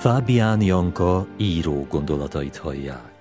Fábián Janka író gondolatait hallják.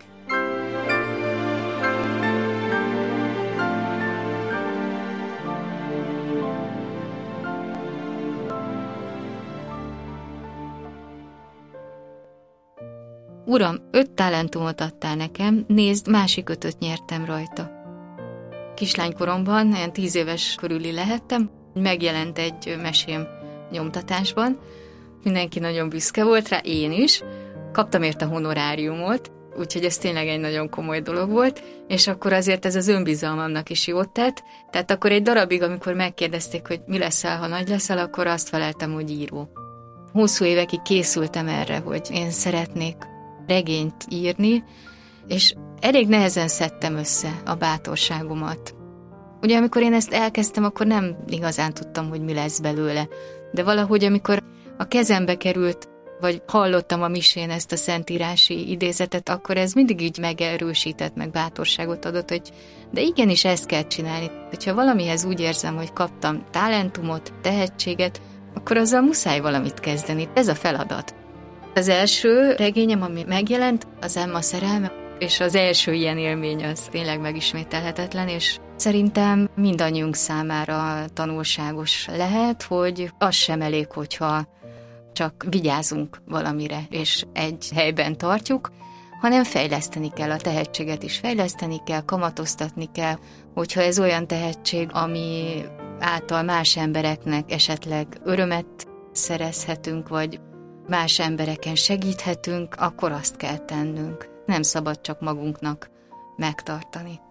Uram, 5 talentumot adtál nekem, nézd, másik 5-öt nyertem rajta. Kislánykoromban, olyan 10 éves körüli lehettem, megjelent egy mesém nyomtatásban, mindenki nagyon büszke volt rá, én is, kaptam érte honoráriumot, úgyhogy ez tényleg egy nagyon komoly dolog volt, és akkor azért ez az önbizalmamnak is jót tett, tehát akkor egy darabig, amikor megkérdezték, hogy mi leszel, ha nagy leszel, akkor azt feleltem, hogy író. Hosszú évekig készültem erre, hogy én szeretnék regényt írni, és elég nehezen szedtem össze a bátorságomat. Ugye amikor én ezt elkezdtem, akkor nem igazán tudtam, hogy mi lesz belőle, de valahogy amikor a kezembe került, vagy hallottam a misén ezt a szentírási idézetet, akkor ez mindig így megerősített, meg bátorságot adott, hogy de igenis ezt kell csinálni. Hogyha valamihez úgy érzem, hogy kaptam talentumot, tehetséget, akkor azzal muszáj valamit kezdeni. Ez a feladat. Az első regényem, ami megjelent, az Emma szerelme, és az első ilyen élmény az tényleg megismételhetetlen, és szerintem mindannyiunk számára tanulságos lehet, hogy az sem elég, hogyha csak vigyázunk valamire, és egy helyben tartjuk, hanem fejleszteni kell a tehetséget is, fejleszteni kell, kamatoztatni kell, hogyha ez olyan tehetség, ami által más embereknek esetleg örömet szerezhetünk, vagy más embereken segíthetünk, akkor azt kell tennünk. Nem szabad csak magunknak megtartani.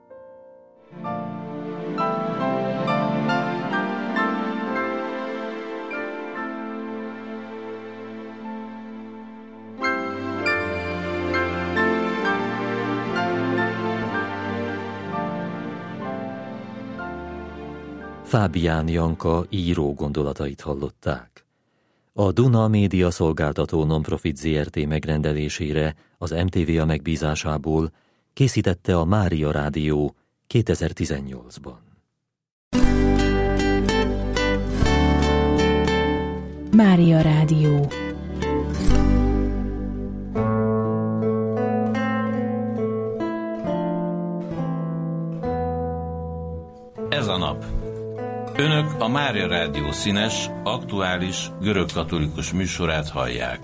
Fábián Janka író gondolatait hallották. A Duna Média Szolgáltató Nonprofit Zrt. Megrendelésére az MTVA megbízásából készítette a Mária Rádió 2018-ban. Mária Rádió. Ez a nap. Önök a Mária Rádió színes, aktuális, görögkatolikus műsorát hallják.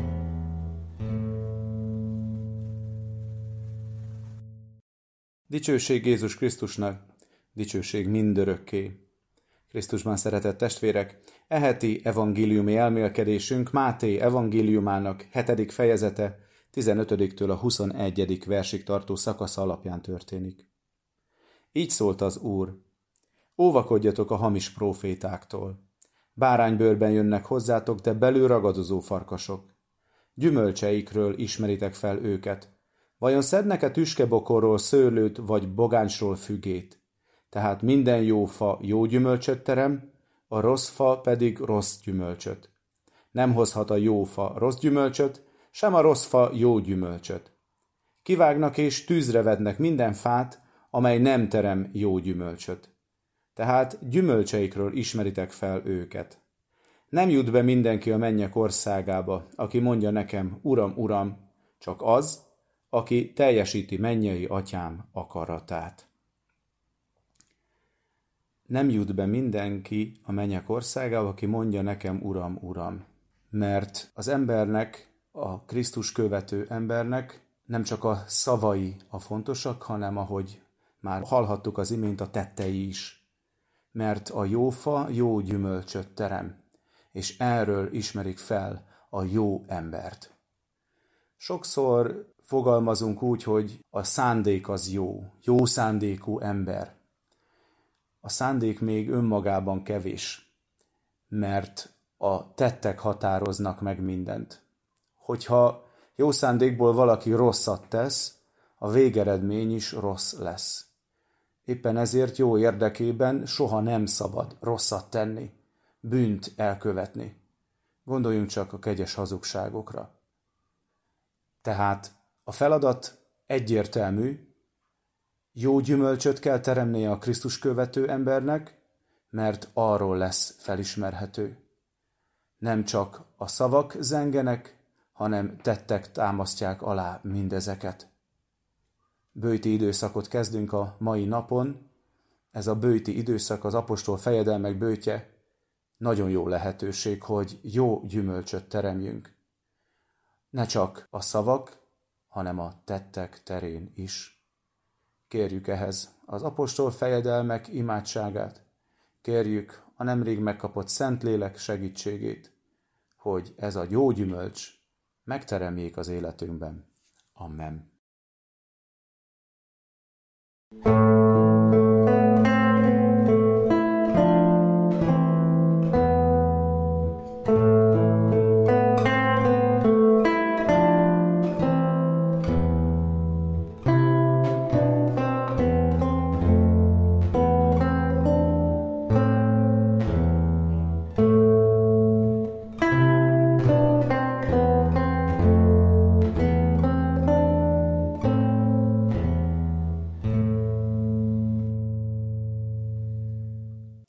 Dicsőség Jézus Krisztusnak, dicsőség mindörökké. Krisztusban szeretett testvérek, e heti evangéliumi elmélkedésünk Máté evangéliumának 7. fejezete 15-től a 21. versig tartó szakasz alapján történik. Így szólt az Úr: óvakodjatok a hamis prófétáktól. Báránybőrben jönnek hozzátok, de belül ragadozó farkasok. Gyümölcseikről ismeritek fel őket. Vajon szednek-e tüskebokorról szőlőt, vagy bogáncsról fügét? Tehát minden jó fa jó gyümölcsöt terem, a rossz fa pedig rossz gyümölcsöt. Nem hozhat a jó fa rossz gyümölcsöt, sem a rossz fa jó gyümölcsöt. Kivágnak és tűzre vednek minden fát, amely nem terem jó gyümölcsöt. Tehát gyümölcseikről ismeritek fel őket. Nem jut be mindenki a mennyek országába, aki mondja nekem, Uram, Uram, csak az, aki teljesíti mennyei atyám akaratát. Nem jut be mindenki a mennyek országába, aki mondja nekem, Uram, Uram. Mert az embernek, a Krisztus követő embernek nem csak a szavai a fontosak, hanem ahogy már hallhattuk az imént, a tettei is. Mert a jó fa jó gyümölcsöt terem, és erről ismerik fel a jó embert. Sokszor fogalmazunk úgy, hogy a szándék az jó szándékú ember. A szándék még önmagában kevés, mert a tettek határoznak meg mindent. Hogyha jó szándékból valaki rosszat tesz, a végeredmény is rossz lesz. Éppen ezért jó érdekében soha nem szabad rosszat tenni, bűnt elkövetni. Gondoljunk csak a kegyes hazugságokra. Tehát a feladat egyértelmű, jó gyümölcsöt kell teremnie a Krisztus követő embernek, mert arról lesz felismerhető. Nem csak a szavak zengenek, hanem tettek támasztják alá mindezeket. Böjti időszakot kezdünk a mai napon. Ez a böjti időszak, az apostol fejedelmek böjtje, nagyon jó lehetőség, hogy jó gyümölcsöt teremjünk. Ne csak a szavak, hanem a tettek terén is. Kérjük ehhez az apostol fejedelmek imádságát, kérjük a nemrég megkapott Szentlélek segítségét, hogy ez a jó gyümölcs megteremjék az életünkben. Amen.